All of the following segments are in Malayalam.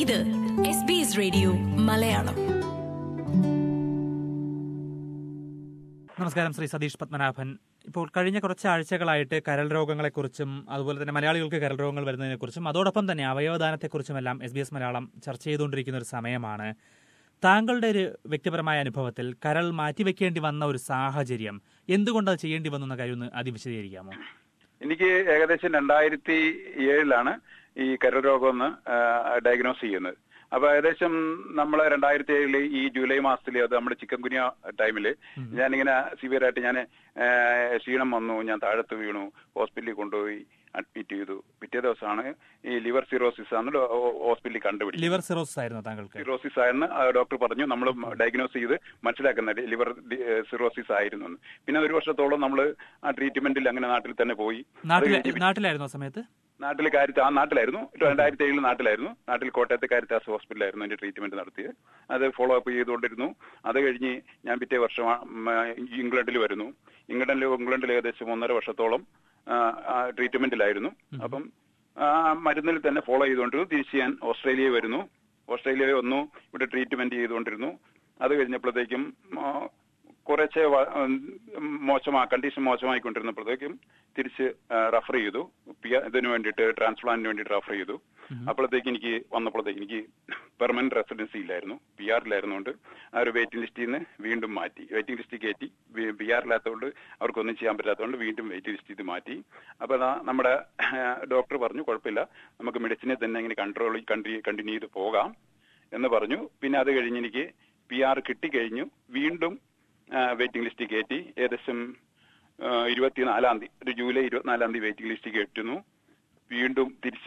ഇത് SBS റേഡിയോ മലയാളം. നമസ്കാരം, ശ്രീ സതീഷ് പത്മനാഭൻ. ഇപ്പോൾ കഴിഞ്ഞ കുറച്ച് ആഴ്ചകളായിട്ട് കരൾ രോഗങ്ങളെക്കുറിച്ചും അതുപോലെ തന്നെ മലയാളികൾക്ക് കരൾ രോഗങ്ങൾ വരുന്നതിനെക്കുറിച്ചും അതോടൊപ്പം തന്നെ അവയവദാനത്തെക്കുറിച്ചുമെല്ലാം SBS മലയാളം ചർച്ച ചെയ്തുകൊണ്ടിരിക്കുന്ന ഒരു സമയമാണ്. താങ്കളുടെ ഒരു വ്യക്തിപരമായ അനുഭവത്തിൽ കരൾ മാറ്റിവെക്കേണ്ടി വന്ന ഒരു സാഹചര്യം, എന്തുകൊണ്ടത് ചെയ്യേണ്ടി വന്നു എന്ന കാര്യം ഒന്ന് വിശദീകരിക്കാമോ? എനിക്ക് ഏകദേശം 2007 ഈ കരൾ രോഗം ഡയഗ്നോസ് ചെയ്യുന്നത്. അപ്പൊ ഏകദേശം നമ്മൾ 2007 ഈ ജൂലൈ മാസത്തിൽ, അത് നമ്മുടെ ചിക്കൻ ഗുനിയ ടൈമില് ഞാനിങ്ങനെ സിവിയർ ആയിട്ട് ക്ഷീണം വന്നു, ഞാൻ താഴത്ത് വീണു, ഹോസ്പിറ്റലിൽ കൊണ്ടുപോയി അഡ്മിറ്റ് ചെയ്തു. പിറ്റേ ദിവസമാണ് ഈ ലിവർ സിറോസിസ് ആണ് ഹോസ്പിറ്റലിൽ കണ്ടുപിടിച്ചത്. ലിവർ സിറോസിസ് ആയിരുന്നു താങ്കൾക്ക്? സിറോസിസ് ആയിരുന്നു ഡോക്ടർ പറഞ്ഞു. നമ്മൾ ഡയഗ്നോസ് ചെയ്ത് മനസ്സിലാക്കുന്നത് ലിവർ സിറോസിസ് ആയിരുന്നു എന്ന്. പിന്നെ ഒരു വർഷത്തോളം നമ്മൾ ആ ട്രീറ്റ്മെന്റിൽ അങ്ങനെ നാട്ടിൽ തന്നെ പോയി. നാട്ടിലായിരുന്നു ആ സമയത്ത്? നാട്ടിലായിരുന്നു. 2007 നാട്ടിലായിരുന്നു. നാട്ടിൽ കോട്ടയത്തെ കാരിത്താസ് ഹോസ്പിറ്റലായിരുന്നു എന്റെ ട്രീറ്റ്മെന്റ് നടത്തിയത്. അത് ഫോളോ അപ്പ് ചെയ്തുകൊണ്ടിരുന്നു. അത് കഴിഞ്ഞ് ഞാൻ പിറ്റേ വർഷം ഇംഗ്ലണ്ടിൽ വരുന്നു. ഇംഗ്ലണ്ടിൽ ഏകദേശം 1.5 വർഷത്തോളം ട്രീറ്റ്മെന്റിലായിരുന്നു. അപ്പം മരുന്നിൽ തന്നെ ഫോളോ ചെയ്തുകൊണ്ടിരുന്നു. തിരിച്ച് ഞാൻ ഓസ്ട്രേലിയയിൽ വരുന്നു. ഓസ്ട്രേലിയയിൽ വന്നു, ഇവിടെ ട്രീറ്റ്മെന്റ് ചെയ്തുകൊണ്ടിരുന്നു. അത് കഴിഞ്ഞപ്പോഴത്തേക്കും കുറച്ച് കണ്ടീഷൻ മോശമായിക്കൊണ്ടിരുന്നപ്പോഴത്തേക്കും തിരിച്ച് റഫർ ചെയ്തു. ഇതിനു വേണ്ടിയിട്ട്, ട്രാൻസ്പ്ലാന്റിന് വേണ്ടിയിട്ട് റഫർ ചെയ്തു. അപ്പോഴത്തേക്ക് എനിക്ക് പെർമനന്റ് റെസിഡൻസി ഇല്ലായിരുന്നു, PR ലായിരുന്നുകൊണ്ട് ആ ഒരു വെയിറ്റിംഗ് ലിസ്റ്റിൽ നിന്ന് വീണ്ടും മാറ്റി. വെയിറ്റിംഗ് ലിസ്റ്റ് കയറ്റി. PR ലാത്തതുകൊണ്ട് അവർക്കൊന്നും ചെയ്യാൻ പറ്റാത്തതുകൊണ്ട് വീണ്ടും വെയിറ്റിംഗ് ലിസ്റ്റ് ഇത് മാറ്റി. അപ്പൊ നമ്മുടെ ഡോക്ടർ പറഞ്ഞു, കുഴപ്പമില്ല, നമുക്ക് മെഡിസിനെ തന്നെ ഇങ്ങനെ കണ്ടിന്യൂ ചെയ്ത് പോകാം എന്ന് പറഞ്ഞു. പിന്നെ അത് കഴിഞ്ഞ് എനിക്ക് PR കിട്ടിക്കഴിഞ്ഞു. വീണ്ടും വെയിറ്റിംഗ് ലിസ്റ്റ് കയറ്റി. ഏകദേശം 24 തീയതി, ജൂലൈ 24 തീയതി വെയിറ്റിംഗ് ലിസ്റ്റ് കയറ്റുന്നു. വീണ്ടും തിരിച്ച്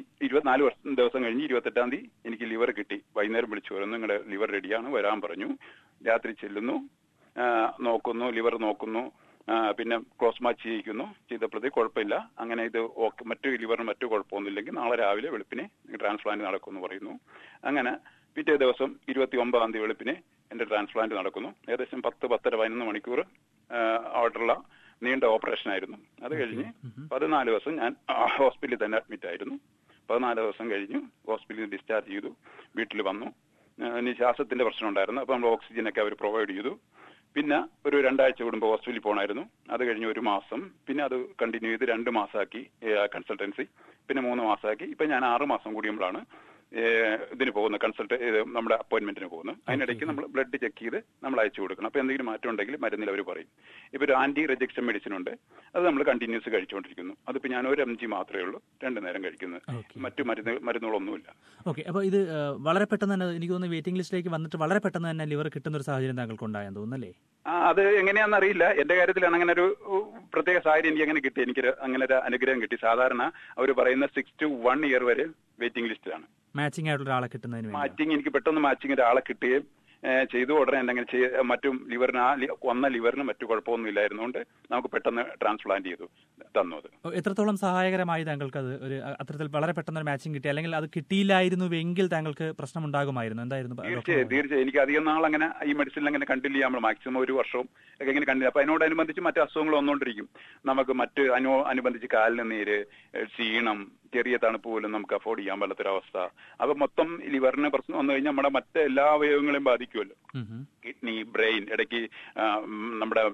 24 ദിവസം കഴിഞ്ഞ് 28 തീയതി എനിക്ക് ലിവർ കിട്ടി. വൈകുന്നേരം വിളിച്ചു വരുന്നു, നിങ്ങളുടെ ലിവർ റെഡിയാണ്, വരാൻ പറഞ്ഞു. രാത്രി ചെല്ലുന്നു, നോക്കുന്നു, ലിവർ നോക്കുന്നു, പിന്നെ ക്രോസ് മാച്ച് ചെയ്തപ്പോഴത്തേക്ക് കുഴപ്പമില്ല, അങ്ങനെ ഇത് ഓക്കെ, മറ്റു ലിവറിന് മറ്റു കുഴപ്പമൊന്നുമില്ലെങ്കിൽ നാളെ രാവിലെ വെളുപ്പിനെ ട്രാൻസ്പ്ലാന്റ് നടക്കുമെന്ന് പറയുന്നു. അങ്ങനെ പിറ്റേ ദിവസം 29 തീയതി വെളുപ്പിനെ എന്റെ ട്രാൻസ്പ്ലാന്റ് നടക്കുന്നു. ഏകദേശം 10-11 മണിക്കൂർ ആയിട്ടുള്ള നീണ്ട ഓപ്പറേഷൻ ആയിരുന്നു. അത് കഴിഞ്ഞ് 14 ദിവസം ഞാൻ ഹോസ്പിറ്റലിൽ തന്നെ അഡ്മിറ്റ് ആയിരുന്നു. 14 ദിവസം കഴിഞ്ഞു ഹോസ്പിറ്റലിൽ ഡിസ്ചാർജ് ചെയ്തു. വീട്ടിൽ വന്നു. ഇനി ശ്വാസത്തിന്റെ പ്രശ്നം ഉണ്ടായിരുന്നു. അപ്പൊ നമ്മൾ ഓക്സിജനൊക്കെ അവർ പ്രൊവൈഡ് ചെയ്തു. പിന്നെ ഒരു 2 ആഴ്ച കൂടുമ്പോൾ ഹോസ്പിറ്റലിൽ പോകണമായിരുന്നു. അത് കഴിഞ്ഞ് 1 മാസം, പിന്നെ അത് കണ്ടിന്യൂ ചെയ്ത് 2 മാസമാക്കി കൺസൾട്ടൻസി, പിന്നെ 3 മാസമാക്കി. ഇപ്പൊ ഞാൻ 6 മാസം കൂടിയുമ്പോഴാണ് ഇതിന് പോകുന്നത്, നമ്മുടെ അപ്പോയിന്റ്മെന്റിന് പോകുന്നത്. അതിനിടയ്ക്ക് നമ്മൾ ബ്ലഡ് ചെക്ക് ചെയ്ത് നമ്മൾ അയച്ചു കൊടുക്കണം. അപ്പൊ എന്തെങ്കിലും മാറ്റം ഉണ്ടെങ്കിൽ മരുന്നിൽ അവർ പറയും. ഇപ്പൊ ഒരു ആന്റി റിജക്ഷൻ മെഡിസിൻ ഉണ്ട്, അത് നമ്മൾ കണ്ടിന്യൂസ് കഴിച്ചുകൊണ്ടിരിക്കുന്നു. അതിപ്പോ ഞാൻ 1 mg മാത്രമേ ഉള്ളൂ 2 നേരം കഴിക്കുന്നത്. മറ്റു മരുന്നുകളൊന്നുമില്ല. ഓക്കെ. അപ്പൊ ഇത് വളരെ പെട്ടെന്ന് തന്നെ, എനിക്ക് തോന്നുന്നു വെയിറ്റിംഗ് ലിസ്റ്റിലേക്ക് വന്നിട്ട് വളരെ പെട്ടെന്ന് തന്നെ ലിവർ കിട്ടുന്ന ഒരു സാഹചര്യം താങ്കൾക്ക് ഉണ്ടായെന്ന് തോന്നുന്നല്ലേ? അത് എങ്ങനെയാണെന്ന് അറിയില്ല. എന്റെ കാര്യത്തിലാണ് അങ്ങനെ ഒരു പ്രത്യേക സാഹചര്യം എനിക്ക് അങ്ങനെ കിട്ടി. എനിക്ക് അങ്ങനെ ഒരു അനുഗ്രഹം കിട്ടി. സാധാരണ അവർ പറയുന്ന 6 to 1 year വരെ വെയിറ്റിംഗ് ലിസ്റ്റിലാണ്. മാച്ചിങ് ആയിട്ടുള്ള ഒരാളെ കിട്ടുന്നതിന് എനിക്ക് പെട്ടെന്ന് മാച്ചിങ് ഒരാളെ കിട്ടുകയും ചെയ്തു. ഉടനെ എന്തെങ്കിലും മറ്റും ലിവറിന് മറ്റു കുഴപ്പമൊന്നും ഇല്ലായിരുന്നുകൊണ്ട് നമുക്ക് പെട്ടെന്ന് ട്രാൻസ്പ്ലാന്റ് ചെയ്തു തന്നു. അത് എത്രത്തോളം സഹായകരമായി താങ്കൾക്ക് അത് ഒരു അത്തരത്തിൽ വളരെ പെട്ടെന്ന് മാച്ചിങ് കിട്ടി? അല്ലെങ്കിൽ അത് കിട്ടിയില്ലായിരുന്നുവെങ്കിൽ താങ്കൾക്ക് പ്രശ്നം ഉണ്ടാകുമായിരുന്നു? എന്തായിരുന്നു? തീർച്ചയായും എനിക്ക് അധികം നാൾ അങ്ങനെ ഈ മെഡിസിനിൽ അങ്ങനെ കണ്ടിന്യൂ ചെയ്യാൻ മാക്സിമം 1 വർഷവും ഒക്കെ ഇങ്ങനെ കണ്ടിന്യൂ. അപ്പൊ അതിനോടനുബന്ധിച്ച് മറ്റു അസുഖങ്ങൾ വന്നുകൊണ്ടിരിക്കും. നമുക്ക് മറ്റ് അനുബന്ധിച്ച് കാലിന് നീര്, ക്ഷീണം, ചെറിയ തണുപ്പ് പോലും നമുക്ക് അഫോർഡ് ചെയ്യാൻ പറ്റാത്തൊരവസ്ഥ. അപ്പൊ മൊത്തം ലിവറിന് പ്രശ്നം വന്നു കഴിഞ്ഞാൽ നമ്മുടെ മറ്റ് എല്ലാ അവയവങ്ങളെയും ബാധിക്കുമല്ലോ. കിഡ്നി, ബ്രെയിൻ, ഇടയ്ക്ക് നമ്മുടെ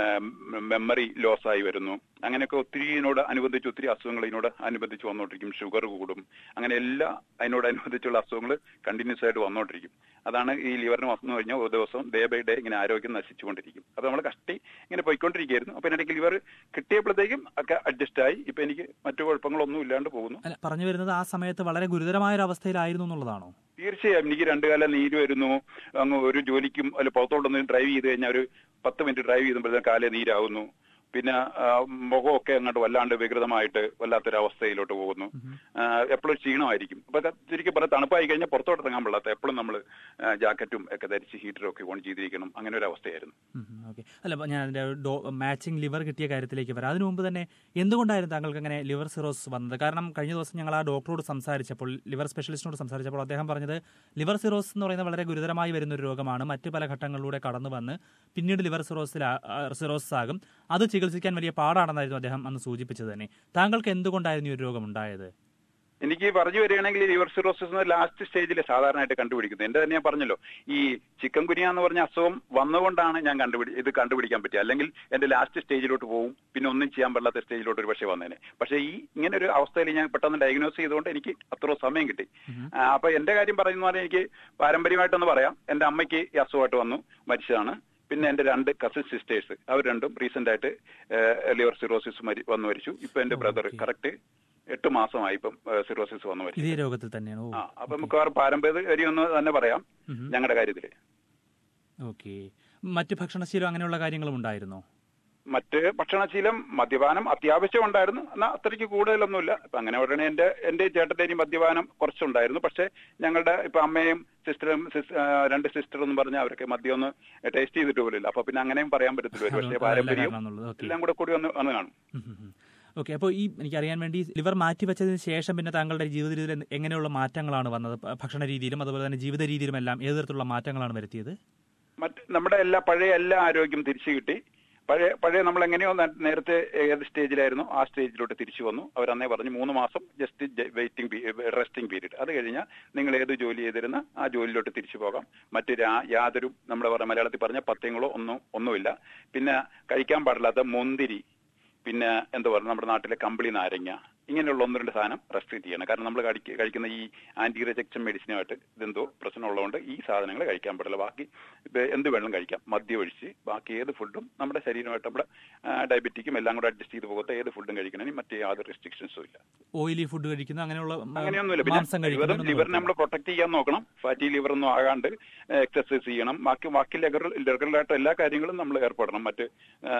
മെമ്മറി ലോസ് ആയി വരുന്നു. അങ്ങനെയൊക്കെ ഒത്തിരി ഒത്തിരി അസുഖങ്ങൾ ഇതിനോട് അനുബന്ധിച്ച് വന്നുകൊണ്ടിരിക്കും. ഷുഗർ കൂടും. അങ്ങനെ എല്ലാ അതിനോടനുബന്ധിച്ചുള്ള അസുഖങ്ങൾ കണ്ടിന്യൂസ് ആയിട്ട് വന്നുകൊണ്ടിരിക്കും. അതാണ് ഈ ലിവറിന് വന്നു കഴിഞ്ഞാൽ ഒരു ദിവസം ഡേ ബൈ ഡേ ഇങ്ങനെ ആരോഗ്യം നശിച്ചുകൊണ്ടിരിക്കും. അപ്പൊ നമ്മൾ ഇങ്ങനെ പോയിക്കൊണ്ടിരിക്കുകയായിരുന്നു. അപ്പൊ ഇടയ്ക്ക് ലിവർ കിട്ടിയപ്പോഴത്തേക്കും ഒക്കെ അഡ്ജസ്റ്റ് ആയി. ഇപ്പൊ എനിക്ക് മറ്റു കുഴപ്പങ്ങളൊന്നും ഇല്ലാണ്ട് പോകുന്നു. പറഞ്ഞു വരുന്നത് ആ സമയത്ത് വളരെ ഗുരുതരമായ ഒരു അവസ്ഥയിലായിരുന്നു എന്നുള്ളതാണോ? തീർച്ചയായും. എനിക്ക് 2 കാലം നീര് വരുന്നു. അങ്ങ് ഒരു ജോലിക്കും പുറത്തോട്ടൊന്ന് ഡ്രൈവ് ചെയ്ത് കഴിഞ്ഞാൽ ഒരു 10 മിനിറ്റ് ഡ്രൈവ് ചെയ്യുമ്പോഴത്തേക്കും കാലേ നീരാകുന്നു. പിന്നെ മുഖമൊക്കെ അങ്ങോട്ട് വല്ലാണ്ട് വികൃതമായിട്ട് വല്ലാത്തൊരവസ്ഥയിലോട്ട് പോകുന്നു. എപ്പോഴും ക്ഷീണമായിരിക്കും. അപ്പൊ ശരിക്കും പറഞ്ഞാൽ തണുപ്പായി കഴിഞ്ഞാൽ പുറത്തോട്ട് ഇറങ്ങാൻ പാടില്ലാത്ത, എപ്പോഴും നമ്മൾ ജാക്കറ്റും ഒക്കെ ധരിച്ച് ഹീറ്ററും ഒക്കെ ഓൺ ചെയ്തിരിക്കണം. അങ്ങനെ ഒരു അവസ്ഥയായിരുന്നു. അല്ല, ഞാൻ അതിന്റെ മാച്ചിങ് ലിവർ കിട്ടിയ കാര്യത്തിലേക്ക് വരാം. അതിനു മുമ്പ് തന്നെ എന്തുകൊണ്ടായിരുന്നു താങ്കൾക്ക് അങ്ങനെ ലിവർ സിറോസിസ് വന്നത്? കാരണം കഴിഞ്ഞ ദിവസം ഞങ്ങൾ ആ ഡോക്ടറോട് സംസാരിച്ചപ്പോൾ, ലിവർ സ്പെഷ്യലിസ്റ്റിനോട് സംസാരിച്ചപ്പോൾ അദ്ദേഹം പറഞ്ഞത് ലിവർ സിറോസിസ് എന്ന് പറയുന്നത് വളരെ ഗുരുതരമായി വരുന്ന ഒരു രോഗമാണ്. മറ്റു പല ഘട്ടങ്ങളിലൂടെ കടന്നു വന്ന് പിന്നീട് ലിവർ സിറോസിസ് ആകും. അത് ചികിത്സിക്കാൻ വലിയ പാടാണെന്നായിരുന്നു അദ്ദേഹം അന്ന് സൂചിപ്പിച്ചത് തന്നെ. താങ്കൾക്ക് എന്തുകൊണ്ടായിരുന്നു ഈ ഒരു രോഗം ഉണ്ടായത്? എനിക്ക് പറഞ്ഞു വരികയാണെങ്കിൽ ലിവർ സിറോസിസ് ലാസ്റ്റ് സ്റ്റേജിൽ സാധാരണയായിട്ട് കണ്ടുപിടിക്കുന്നത്. എന്റെ തന്നെ ഞാൻ പറഞ്ഞല്ലോ, ഈ ചിക്കൻ ഗുനിയ എന്ന് പറഞ്ഞ അസുഖം വന്നുകൊണ്ടാണ് ഞാൻ ഇത് കണ്ടുപിടിക്കാൻ പറ്റിയത്. അല്ലെങ്കിൽ എന്റെ ലാസ്റ്റ് സ്റ്റേജിലോട്ട് പോകും, പിന്നെ ഒന്നും ചെയ്യാൻ പറ്റാത്ത സ്റ്റേജിലോട്ട് ഒരു പക്ഷേ വന്നേനെ. പക്ഷേ ഈ ഇങ്ങനെ ഒരു അവസ്ഥയിൽ ഞാൻ പെട്ടെന്ന് ഡയഗ്നോസ് ചെയ്തുകൊണ്ട് എനിക്ക് അത്ര സമയം കിട്ടി. അപ്പൊ എന്റെ കാര്യം പറയുന്ന പറഞ്ഞാൽ എനിക്ക് പാരമ്പര്യമായിട്ടൊന്ന് പറയാം. എന്റെ അമ്മയ്ക്ക് ഈ അസുഖമായിട്ട് വന്നു, മരിച്ചതാണ്. പിന്നെ എന്റെ 2 കസിൻ സിസ്റ്റേഴ്സ്, അവർ രണ്ടും റീസെന്റ് ആയിട്ട് ലിവർ സിറോസിസ് വന്നു മരിച്ചു. ഇപ്പൊ എന്റെ ബ്രദർ കറക്റ്റ് 8 മാസമായി ഇപ്പം സിറോസിസ് വന്നു മരിച്ചു. ഇതേ രോഗത്തിൽ തന്നെയാണ്. അപ്പൊ നമുക്ക് പാരമ്പര്യം എന്ന് തന്നെ പറയാം ഞങ്ങളുടെ കാര്യത്തില്. ഓക്കെ. മറ്റ് ഭക്ഷണശീലം അങ്ങനെയുള്ള കാര്യങ്ങളും ഉണ്ടായിരുന്നോ? മറ്റ് ഭക്ഷണശീലം, മദ്യപാനം അത്യാവശ്യം ഉണ്ടായിരുന്നു, എന്നാൽ അത്രയ്ക്ക് കൂടുതലൊന്നുമില്ല. ഇപ്പൊ അങ്ങനെ ഉടനെ എന്റെ ചേട്ടന്റെയും മദ്യപാനം കുറച്ചുണ്ടായിരുന്നു. പക്ഷെ ഞങ്ങളുടെ ഇപ്പൊ അമ്മയും സിസ്റ്ററും 2 സിസ്റ്റർ എന്ന് പറഞ്ഞാൽ അവരൊക്കെ മദ്യം ഒന്ന് ടേസ്റ്റ് ചെയ്തിട്ട് പോലില്ല. അപ്പൊ പിന്നെ അങ്ങനെയും പറയാൻ പറ്റത്തില്ല. പക്ഷേ പാരമ്പര്യം എല്ലാം കൂടി വന്ന് കാണും. ഓക്കെ. അപ്പോൾ ഈ എനിക്കറിയാൻ വേണ്ടി ലിവർ മാറ്റിവെച്ചതിന് ശേഷം പിന്നെ താങ്കളുടെ ജീവിത രീതിയിൽ എങ്ങനെയുള്ള മാറ്റങ്ങളാണ് വന്നത്? ഭക്ഷണ രീതിയിലും അതുപോലെ തന്നെ ജീവിത രീതിയിലും എല്ലാം ഏത് തരത്തിലുള്ള മാറ്റങ്ങളാണ് വരുത്തിയത്? നമ്മുടെ പഴയ എല്ലാ ആരോഗ്യം തിരിച്ചു കിട്ടി. പഴയ നമ്മൾ എങ്ങനെയോ നേരത്തെ ഏത് സ്റ്റേജിലായിരുന്നു ആ സ്റ്റേജിലോട്ട് തിരിച്ചു വന്നു. അവരന്നേ പറഞ്ഞു 3 മാസം ജസ്റ്റ് റെസ്റ്റിംഗ് പീരീഡ്. അത് കഴിഞ്ഞാൽ നിങ്ങൾ ഏത് ജോലി ചെയ്തിരുന്ന ആ ജോലിയിലോട്ട് തിരിച്ചു പോകാം. മറ്റ് യാതൊരു നമ്മുടെ മലയാളത്തിൽ പറഞ്ഞ പത്യങ്ങളോ ഒന്നുമില്ല. പിന്നെ കഴിക്കാൻ പാടില്ലാത്ത മുന്തിരി, പിന്നെ എന്താ പറയുക നമ്മുടെ നാട്ടിലെ കമ്പിളി നാരങ്ങ, ഇങ്ങനെയുള്ള 1-2 സാധനം റെസ്ട്രിക്ട് ചെയ്യണം. കാരണം നമ്മൾ കഴിക്കുന്ന ഈ ആന്റി റിജക്ഷൻ മെഡിസിനുമായിട്ട് ഇതെന്തോ പ്രശ്നമുള്ളതുകൊണ്ട് ഈ സാധനങ്ങൾ കഴിക്കാൻ പാടില്ല. ബാക്കി എന്ത് വെള്ളം കഴിക്കാം, മദ്യം ഒഴിച്ച് ബാക്കി ഏത് ഫുഡും നമ്മുടെ ശരീരമായിട്ട് നമ്മുടെ ഡയബറ്റിക്കും എല്ലാം കൂടെ അഡ്ജസ്റ്റ് ചെയ്ത് പോകത്തെ ഏത് ഫുഡും കഴിക്കണമെങ്കിൽ മറ്റേ യാതൊരു റെസ്ട്രിക്ഷൻസും ഇല്ല. ഓയിലി ഫുഡ് കഴിക്കുന്ന അങ്ങനെയൊന്നുമില്ല. പിന്നെ ലിവറിനെ നമ്മൾ പ്രൊട്ടക്ട് ചെയ്യാൻ നോക്കണം. ഫാറ്റി ലിവർ ഒന്നും ആകാണ്ട് എക്സസൈസ് ചെയ്യണം. ബാക്കി റെഗുലറായിട്ട് എല്ലാ കാര്യങ്ങളും നമ്മൾ ഏർപ്പെടണം. മറ്റ്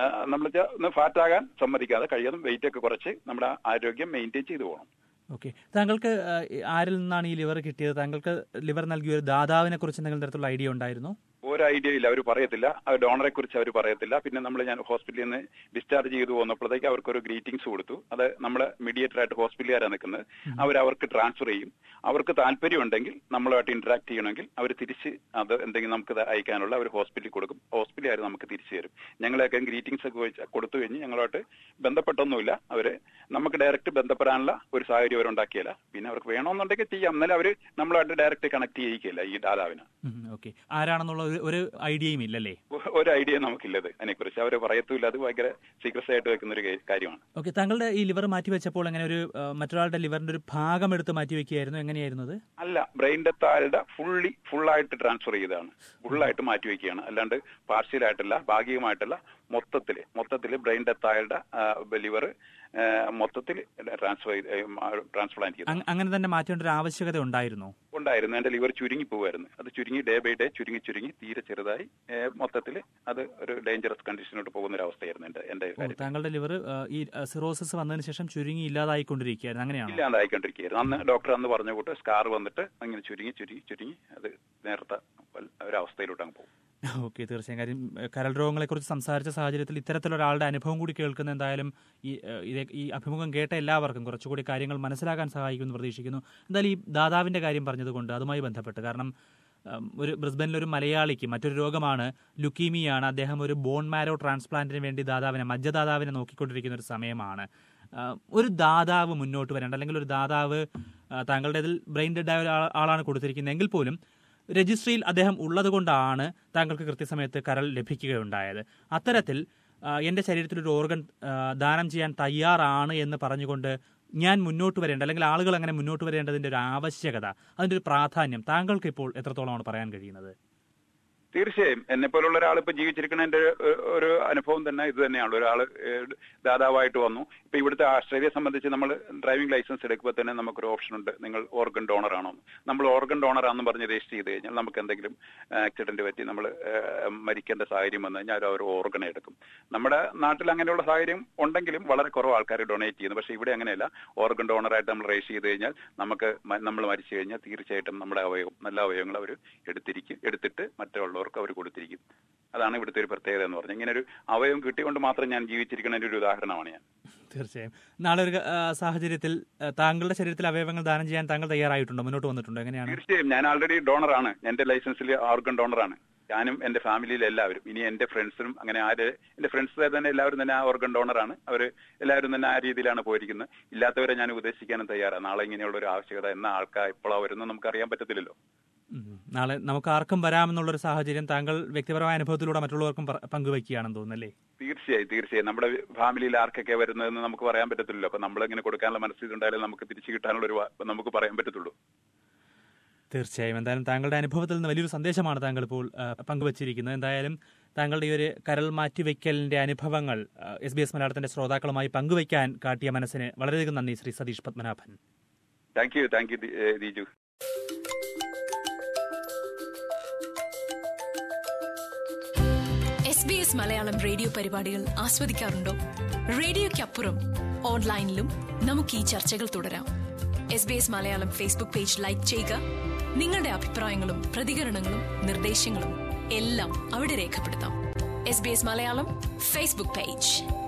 നമ്മൾ ഫാറ്റ് ആകാൻ സമ്മതിക്കാതെ കഴിയാതും വെയിറ്റ് ഒക്കെ കുറച്ച് നമ്മുടെ ആരോഗ്യം മെയിൻറ്റെയിൻ ചെയ്തു പോകണം. ഓക്കെ. താങ്കൾക്ക് ആരിൽ നിന്നാണ് ഈ ലിവർ കിട്ടിയത്? താങ്കൾക്ക് ലിവർ നൽകിയ ഒരു ദാതാവിനെ കുറിച്ച് എന്തെങ്കിലും തരത്തിലുള്ള ഐഡിയ ഉണ്ടായിരുന്നോ? ഒരു ഐഡിയ ഇല്ല. അവർ പറയത്തില്ല. ഡോണറെ കുറിച്ച് അവർ പറയത്തില്ല. പിന്നെ ഞാൻ ഹോസ്പിറ്റലിൽ നിന്ന് ഡിസ്ചാർജ് ചെയ്തു പോകുന്നപ്പോഴത്തേക്ക് അവർക്കൊരു ഗ്രീറ്റിംഗ്സ് കൊടുത്തു. അത് നമ്മൾ മീഡിയേറ്റർ ആയിട്ട് ഹോസ്പിറ്റലുകാരാണ് നിൽക്കുന്നത്. അവർക്ക് ട്രാൻസ്ഫർ ചെയ്യും. അവർക്ക് താല്പര്യം ഉണ്ടെങ്കിൽ നമ്മളുമായിട്ട് ഇന്ററാക്ട് ചെയ്യണമെങ്കിൽ അവർ തിരിച്ച് അത് എന്തെങ്കിലും നമുക്ക് അയക്കാനുള്ള അവർ ഹോസ്പിറ്റലിൽ കൊടുക്കും. ഹോസ്പിറ്റലുകാർ നമുക്ക് തിരിച്ചു തരും. ഞങ്ങളെയൊക്കെ ഗ്രീറ്റിംഗ്സ് ഒക്കെ കൊടുത്തു കഴിഞ്ഞ് ഞങ്ങളുമായിട്ട് ബന്ധപ്പെട്ടൊന്നുമില്ല. അവര് നമുക്ക് ഡയറക്റ്റ് ബന്ധപ്പെടാനുള്ള ഒരു സാഹചര്യം അവരുണ്ടാക്കിയല്ല. പിന്നെ അവർക്ക് വേണമെന്നുണ്ടെങ്കിൽ ചെയ്യാം. എന്നാലും അവര് നമ്മളുമായിട്ട് ഡയറക്റ്റ് കണക്ട് ചെയ്യിക്കില്ല ഈ ദാതാവിന്. ഓക്കെ. ആരാണെന്നുള്ള ഒരു ഐഡിയയും ഇല്ലല്ലേ? ഒരു ഐഡിയ നമുക്കില്ലത് അതിനെക്കുറിച്ച്. അവർ പറയത്തുമില്ല. അത് ഭയങ്കര സീക്രസ് ആയിട്ട് വെക്കുന്ന ഒരു കാര്യമാണ്. ഓക്കെ. താങ്കളുടെ ഈ ലിവർ മാറ്റി വെച്ചപ്പോൾ എങ്ങനെ ഒരു മറ്റൊരാളുടെ ലിവറിന്റെ ഒരു ഭാഗം എടുത്ത് മാറ്റി വെക്കുകയായിരുന്നു? എങ്ങനെയായിരുന്നു അത്? അല്ല, ബ്രെയിനിന്റെ താഴെ ഫുള്ളായിട്ട് ട്രാൻസ്ഫർ ചെയ്താണ്. ഫുള്ളായിട്ട് മാറ്റി വെക്കുകയാണ്. അല്ലാണ്ട് പാർഷ്യലായിട്ടല്ല, ഭാഗികമായിട്ടല്ല, മൊത്തത്തില് ബ്രെയിനിന്റെ താഴെ ലിവർ മൊത്തത്തിൽ ട്രാൻസ്പ്ലാന്റ് ചെയ്തു. അങ്ങനെ തന്നെ മാറ്റേണ്ട ഒരു ആവശ്യകത ഉണ്ടായിരുന്നു. എന്റെ ലിവർ ചുരുങ്ങി പോവായിരുന്നു. അത് ചുരുങ്ങി ഡേ ബൈ ഡേ ചുരുങ്ങി തീരെ ചെറുതായി മൊത്തത്തിൽ അത് ഒരു ഡേഞ്ചറസ് കണ്ടീഷനിലോട്ട് പോകുന്ന ഒരു അവസ്ഥയായിരുന്നു എന്റെ കാര്യം. താങ്കളുടെ ലിവർ ഈ സിറോസിസ് വന്നതിന് ശേഷം ചുരുങ്ങി ഇല്ലാതായിക്കൊണ്ടിരിക്കുകയായിരുന്നു. അങ്ങനെയാണ്? ഇല്ലാതായിക്കൊണ്ടിരിക്കുകയായിരുന്നു. അന്ന് ഡോക്ടർ പറഞ്ഞ കൂട്ട് സ്കാർ വന്നിട്ട് അങ്ങനെ ചുരുങ്ങി അത് നേരത്തെ ഒരവസ്ഥയിലോട്ട് അങ്ങ് പോകും. ഓക്കെ. തീർച്ചയായും. കാര്യം കരൾ രോഗങ്ങളെക്കുറിച്ച് സംസാരിച്ച സാഹചര്യത്തിൽ ഇത്തരത്തിലൊരാളുടെ അനുഭവം കൂടി കേൾക്കുന്ന എന്തായാലും ഈ അഭിമുഖം കേട്ട എല്ലാവർക്കും കുറച്ചുകൂടി കാര്യങ്ങൾ മനസ്സിലാക്കാൻ സഹായിക്കുമെന്ന് പ്രതീക്ഷിക്കുന്നു. എന്തായാലും ഈ ദാതാവിന്റെ കാര്യം പറഞ്ഞതുകൊണ്ട് അതുമായി ബന്ധപ്പെട്ട്, കാരണം ഒരു ബ്രിസ്ബനിലൊരു മലയാളിക്ക് മറ്റൊരു രോഗമാണ്, ലുക്കീമിയാണ്. അദ്ദേഹം ഒരു ബോൺ മാരോ ട്രാൻസ്പ്ലാന്റിന് വേണ്ടി മജ്ജദാതാവിനെ നോക്കിക്കൊണ്ടിരിക്കുന്ന ഒരു സമയമാണ്. ഒരു ദാതാവ് മുന്നോട്ട് വരേണ്ട, അല്ലെങ്കിൽ ഒരു ദാതാവ് താങ്കളുടേതിൽ ബ്രെയിൻ ഡെഡ് ആയ ആളാണ് കൊടുത്തിരിക്കുന്നത് എങ്കിൽ പോലും രജിസ്ട്രിയിൽ അദ്ദേഹം ഉള്ളത് കൊണ്ടാണ് താങ്കൾക്ക് കൃത്യസമയത്ത് കരൾ ലഭിക്കുകയുണ്ടായത്. അത്തരത്തിൽ എൻ്റെ ശരീരത്തിലൊരു ഓർഗൻ ദാനം ചെയ്യാൻ തയ്യാറാണ് എന്ന് പറഞ്ഞുകൊണ്ട് ഞാൻ മുന്നോട്ട് വരേണ്ട, അല്ലെങ്കിൽ ആളുകൾ അങ്ങനെ മുന്നോട്ട് വരേണ്ടതിൻ്റെ ഒരു ആവശ്യകത, അതിൻ്റെ ഒരു പ്രാധാന്യം താങ്കൾക്ക് ഇപ്പോൾ എത്രത്തോളമാണ് പറയാൻ കഴിയുന്നത്? തീർച്ചയായും എന്നെ പോലുള്ള ഒരാൾ ഇപ്പൊ ജീവിച്ചിരിക്കുന്നതിന്റെ ഒരു അനുഭവം തന്നെ ഇത് തന്നെയാണ്. ഒരാൾ ദാതാവായിട്ട് വന്നു. ഇപ്പൊ ഇവിടുത്തെ ആസ്ട്രേലിയയെ സംബന്ധിച്ച് നമ്മൾ ഡ്രൈവിംഗ് ലൈസൻസ് എടുക്കുമ്പോൾ തന്നെ നമുക്കൊരു ഓപ്ഷൻ ഉണ്ട്, നിങ്ങൾ ഓർഗൻ ഡോണർ ആണോ. നമ്മൾ ഓർഗൻ ഡോണർ ആണെന്ന് പറഞ്ഞ് രജിസ്റ്റർ ചെയ്ത് കഴിഞ്ഞാൽ നമുക്ക് എന്തെങ്കിലും ആക്സിഡന്റ് പറ്റി നമ്മൾ മരിക്കേണ്ട സാഹചര്യം വന്നു കഴിഞ്ഞാൽ അവർ ഓർഗൻ എടുക്കും. നമ്മുടെ നാട്ടിൽ അങ്ങനെയുള്ള സാഹചര്യം ഉണ്ടെങ്കിലും വളരെ കുറവ് ആൾക്കാർ ഡൊണേറ്റ് ചെയ്യുന്നു. പക്ഷേ ഇവിടെ അങ്ങനെയല്ല. ഓർഗൻ ഡോണറായിട്ട് നമ്മൾ രജിസ്റ്റർ ചെയ്ത് കഴിഞ്ഞാൽ നമ്മൾ മരിച്ചു കഴിഞ്ഞാൽ തീർച്ചയായിട്ടും നമ്മുടെ നല്ല അവയവങ്ങൾ അവർ എടുത്തിട്ട് മറ്റുള്ളവർക്ക് അവർ കൊടുത്തിരിക്കും. അതാണ് ഇവിടുത്തെ ഒരു പ്രത്യേകത എന്ന് പറഞ്ഞാൽ. ഇങ്ങനെ ഒരു അവയവം കിട്ടിക്കൊണ്ട് മാത്രം ഞാൻ ജീവിച്ചിരിക്കുന്നതിന്റെ ഒരു ഉദാഹരണമാണ് ഞാൻ. തീർച്ചയായും. നാളെ ഒരു സാഹചര്യത്തിൽ താങ്കളുടെ ശരീരത്തിൽ അവയവങ്ങൾ ദാനം ചെയ്യാൻ താങ്കൾ തയ്യാറായിട്ടുണ്ടോ? മുന്നോട്ട് വന്നിട്ടുണ്ടോ? എങ്ങനെയാണ്? തീർച്ചയായും. ഞാൻ ആൾറെഡി ഡോണറാണ്. എന്റെ ലൈസൻസിൽ ഓർഗൻ ഡോണറാണ്. ഞാനും എന്റെ ഫാമിലിയിൽ എല്ലാവരും, ഇനി എന്റെ ഫ്രണ്ട്സിനും അങ്ങനെ എന്റെ ഫ്രണ്ട്സ് തന്നെ എല്ലാവരും തന്നെ ആ ഓർഗൻ ഡോണറാണ്. അവർ എല്ലാവരും തന്നെ ആ രീതിയിലാണ് പോയിരിക്കുന്നത്. ഇല്ലാത്തവരെ ഞാൻ ഉപദേശിക്കാനും തയ്യാറാണ്. നാളെ ഇങ്ങനെയുള്ള ഒരു ആവശ്യകത എന്ന ആൾക്കാർ എപ്പോഴാണ് വരുന്നത് നമുക്ക് അറിയാൻ പറ്റത്തില്ലല്ലോ. നാളെ നമുക്ക് ആർക്കും വരാമെന്നുള്ളൊരു സാഹചര്യം താങ്കൾ വ്യക്തിപരമായ അനുഭവത്തിലൂടെ മറ്റുള്ളവർക്കും പങ്കുവെക്കുകയാണെന്ന് തോന്നുന്നല്ലേ? തീർച്ചയായും നമ്മുടെ ഫാമിലിയിൽ ആർക്കൊക്കെ വരുന്നതെന്ന് നമുക്ക് പറയാൻ പറ്റത്തില്ലല്ലോ. അപ്പൊ നമ്മളിങ്ങനെ കൊടുക്കാനുള്ള മനസ്സിലുണ്ടായാലും നമുക്ക് തിരിച്ചു കിട്ടാനുള്ള നമുക്ക് പറയാൻ പറ്റത്തുള്ളൂ. തീർച്ചയായും. എന്തായാലും താങ്കളുടെ അനുഭവത്തിൽ നിന്ന് വലിയൊരു സന്ദേശമാണ് താങ്കൾ ഇപ്പോൾ പങ്കുവച്ചിരിക്കുന്നത്. എന്തായാലും താങ്കളുടെ ഈ ഒരു കരൾ മാറ്റിവെക്കലിന്റെ അനുഭവങ്ങൾ SBS മലയാളത്തിന്റെ ശ്രോതാക്കളുമായി പങ്കുവയ്ക്കാൻ കാട്ടിയ മനസ്സിന് വളരെയധികം നന്ദി Shri Satish Padmanabhan. Thank you Deeju. SBS Malayalam radio പരിപാടികൾ ആസ്വദിക്കാറുണ്ടോ? റേഡിയോയ്ക്കപ്പുറം ഓൺലൈനിലും നമുക്ക് ഈ ചർച്ചകൾ തുടരാം. SBS Malayalam Facebook page like ചെയ്യുക. നിങ്ങളുടെ അഭിപ്രായങ്ങളും പ്രതികരണങ്ങളും നിർദ്ദേശങ്ങളും എല്ലാം അവിടെ രേഖപ്പെടുത്താം. SBS Malayalam Facebook page.